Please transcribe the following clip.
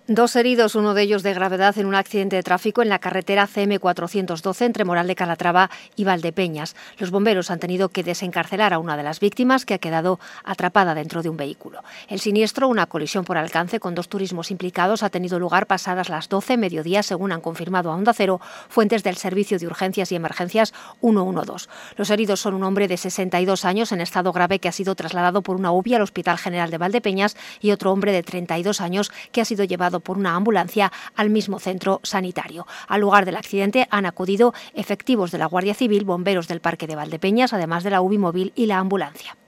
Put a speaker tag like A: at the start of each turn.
A: 2 heridos, uno de ellos de gravedad, en un accidente de tráfico en la carretera CM412 entre Moral de Calatrava y Valdepeñas. Los bomberos han tenido que desencarcelar a una de las víctimas, que ha quedado atrapada dentro de un vehículo. El siniestro, una colisión por alcance con 2 turismos implicados, ha tenido lugar pasadas las 12 mediodía, según han confirmado a Onda Cero fuentes del Servicio de Urgencias y Emergencias 112. Los heridos son un hombre de 62 años en estado grave, que ha sido trasladado por una UBI al Hospital General de Valdepeñas, y otro hombre de 32 años que ha sido llevado por una ambulancia al mismo centro sanitario. Al lugar del accidente han acudido efectivos de la Guardia Civil, bomberos del Parque de Valdepeñas, además de la UBI móvil y la ambulancia.